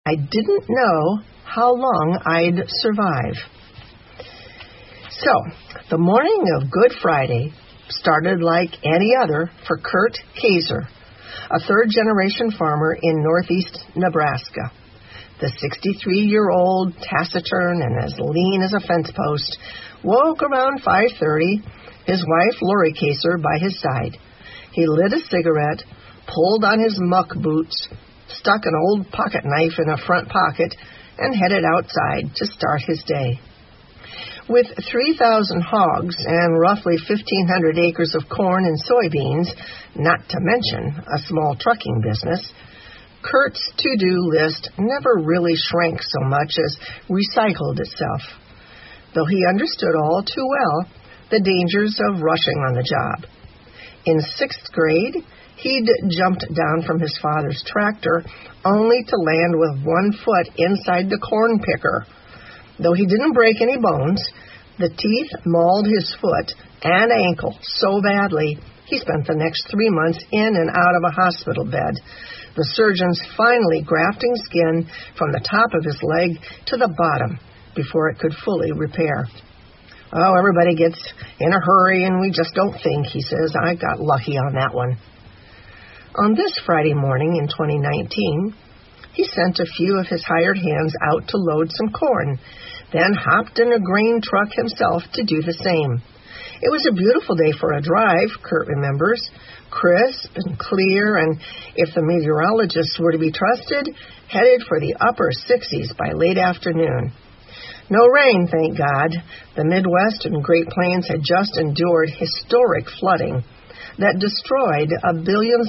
I didn't know how long I'd survive. So, the morning of Good Friday started like any other for Kurt Kaiser, a third-generation farmer in northeast Nebraska. The 63-year-old, taciturn and as lean as a fence post, woke around 5:30, his wife Lori Kaiser by his side. He lit a cigarette, pulled on his muck boots, stuck an old pocket knife in a front pocket, and headed outside to start his day. With 3,000 hogs and roughly 1,500 acres of corn and soybeans, not to mention a small trucking business, Kurt's to-do list never really shrank so much as recycled itself, though he understood all too well the dangers of rushing on the job. In 6th grade, he'd jumped down from his father's tractor only to land with one foot inside the corn picker. Though he didn't break any bones, the teeth mauled his foot and ankle so badly he spent the next 3 months in and out of a hospital bed, the surgeons finally grafting skin from the top of his leg to the bottom before it could fully repair. Oh, everybody gets in a hurry and we just don't think, he says. I got lucky on that one. On this Friday morning in 2019, he sent a few of his hired hands out to load some corn, then hopped in a grain truck himself to do the same. It was a beautiful day for a drive, Kurt remembers, crisp and clear, and if the meteorologists were to be trusted, headed for the upper 60s by late afternoon. No rain, thank God. The Midwest and Great Plains had just endured historic flooding that destroyed $1 billion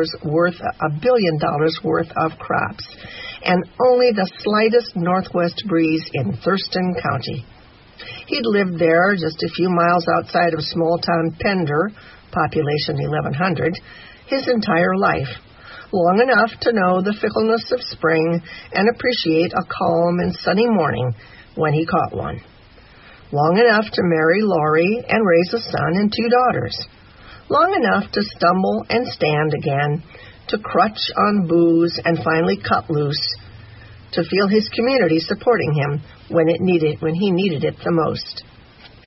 worth of crops, and only the slightest northwest breeze in Thurston County. He'd lived there just a few miles outside of small-town Pender, population 1,100, his entire life, long enough to know the fickleness of spring and appreciate a calm and sunny morning when he caught one. Long enough to marry Lori and raise a son and 2 daughters. Long enough to stumble and stand again, to crutch on booze and finally cut loose, to feel his community supporting him when he needed it the most.